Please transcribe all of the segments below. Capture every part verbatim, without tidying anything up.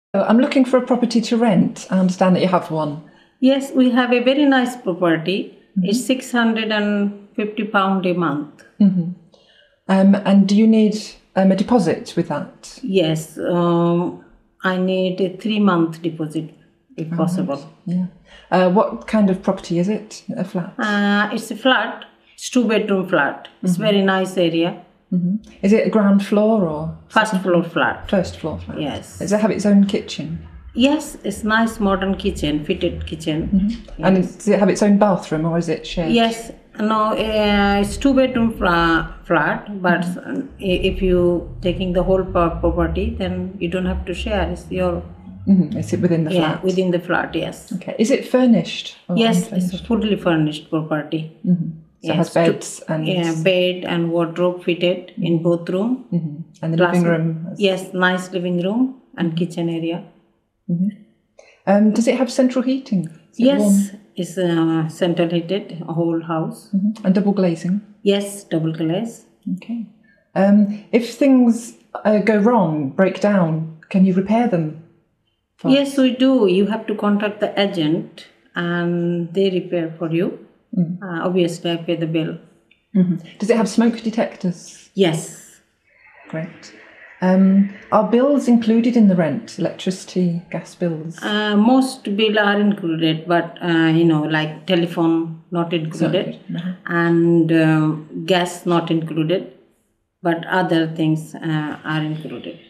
Oh, I'm looking for a property to rent. I understand that you have one. Yes, we have a very nice property. Mm-hmm. It's six hundred fifty pounds a month. Mm-hmm. Um, and do you need um, a deposit with that? Yes, um, I need a three-month deposit if Oh, possible. Right. Yeah. Uh, what kind of property is it? A flat? Uh, it's a flat. It's two-bedroom flat. It's Mm-hmm. very nice area. Mm-hmm. Is it a ground floor or First floor flat? First floor flat. Yes. Does it have its own kitchen? Yes, it's nice modern kitchen, fitted kitchen. Mm-hmm. Yes. And does it have its own bathroom or is it shared? Yes. No, uh, it's two-bedroom fla- flat, but mm-hmm. if you taking the whole property, then you don't have to share. It's your. Mm-hmm. Is it within the yeah, flat? within the flat. Yes. Okay. Is it furnished? Or yes, unfurnished? it's a fully furnished property. Mm-hmm. So yes, it has beds and yeah, bed and wardrobe fitted mm-hmm. in both room. Mm-hmm. And the Plus, living room. Has... Yes, nice living room and kitchen area. Mm-hmm. Um, does it have central heating? Is yes, it warm? It's uh, central heated, a whole house. Mm-hmm. And double glazing? Yes, double glaze. Okay. Um, if things uh, go wrong, break down, can you repair them? Fast? Yes, we do. You have to contact the agent and they repair for you. Mm. Uh, obviously, I pay the bill. Mm-hmm. Does it have smoke detectors? Yes. Great. Um, are bills included in the rent? Electricity, gas bills? Uh, most bills are included, but uh, you know, like telephone not included, mm-hmm. and um, gas not included, but other things uh, are included.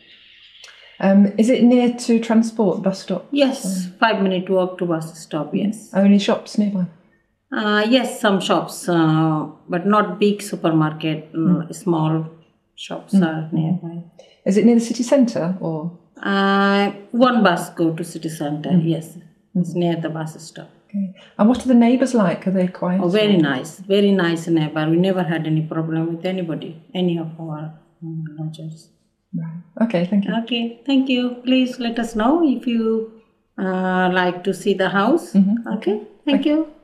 Um, is it near to transport bus stop? Yes, or... five minute walk to bus stop. Yes. Only shops nearby? Uh, yes, some shops, uh, but not big supermarket. Mm. Small shops mm. are nearby. Is it near the city centre or? Uh, one bus go to city centre. Mm. Yes, it's near the bus stop. Okay. And what are the neighbours like? Are they quiet? Oh, very nice, very nice neighbour. We never had any problem with anybody, any of our um, lodgers. Right. Okay. Thank you. Okay. Thank you. Please let us know if you uh, like to see the house. Mm-hmm. Okay. Thank, thank you.